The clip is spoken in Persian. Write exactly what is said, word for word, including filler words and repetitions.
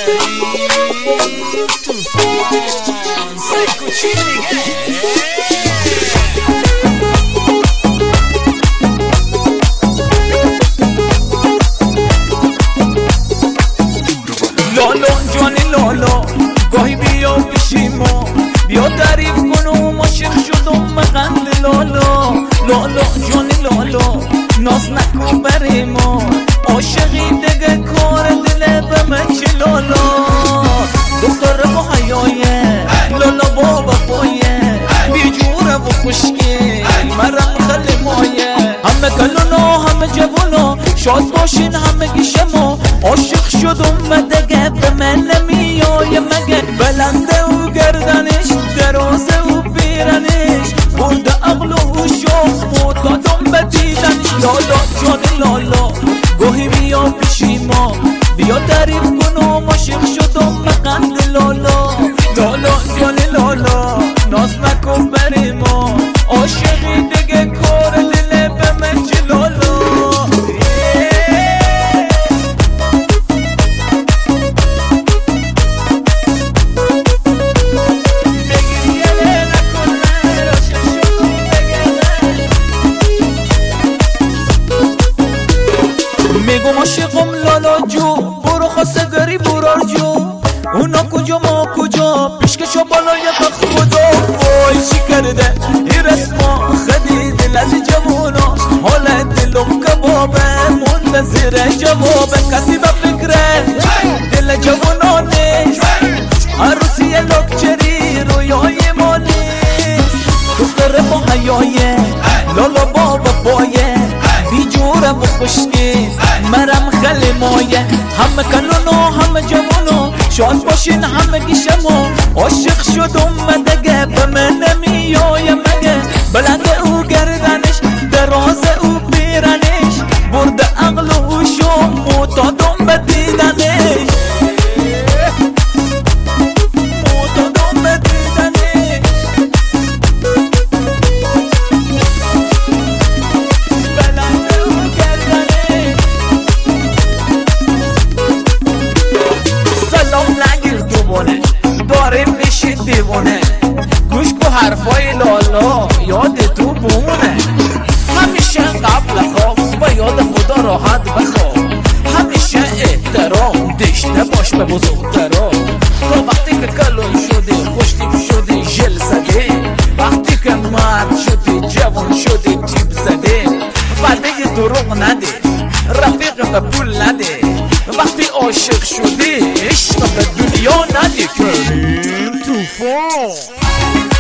توفان سیکو چی دیگه لالا جانی لالا گاهی بیا پیشی ما بیا تعریف کنم عاشق شدم مقند لالا لالا جانی لالا ناز نکن بری ما عاشقی دیگه کار دل بمه چی لالا دختر با حیایه لالا با وفایه بیجوره و خوشگی مرم خلی مایه همه کلونا همه جوانا شاد باشین همه گی شما عاشق شدم دیگه به من نمیایه مگه بلنده و گردنش درازه و بیرنش برده عقل و هوشم معتادم به دیدنش لالا جان لالا گاهی بیا پیشی ما بیا تعریف کنم عاشق شدم مقند لالا لالا جان لالا ناز نکن بری ما عاشقی دیگه کار دل به من چه لالا میگم عاشقم لالا جو برو خواستگاری برار جو اونا کجا ما کجا پیشکشا بالای به خدا وای چی کرده این رسما خدید دل از جوانا حال دلم کبابه منتظر جوابه کسی به فکره دل جوانا نیست عروسی لاکچری رویای ما نیست دختر با حیایه لالا با وفایه بیجوره و خوشگی مرم خلی مایه همه کلونا همه جوانو شاد باشین همه گی شما عاشق شدم دیگه به من نمیایه مگه بلنده او گردنش درازه او بیرنش برده عقل و هوشم معتادم به دیدنش معتادم به دیدنش بلنده او گردنش سلام نگیر دوباره داره میشی دیوانه گوش کو حرفای لالا یاد تو بمونه همیشه قبل خواب با یاد خدا راحت بخواب همیشه احترام داشته باش به بزرگترا تا وقتی که کلون شدی خوشتیب شدی ژل زدی وقتی که مرد شدی جوان شدی تیب زدی وعده دروغ نده رفیق به پول نده وقتی عاشق شدی عشق به دنیا نده کریم توفان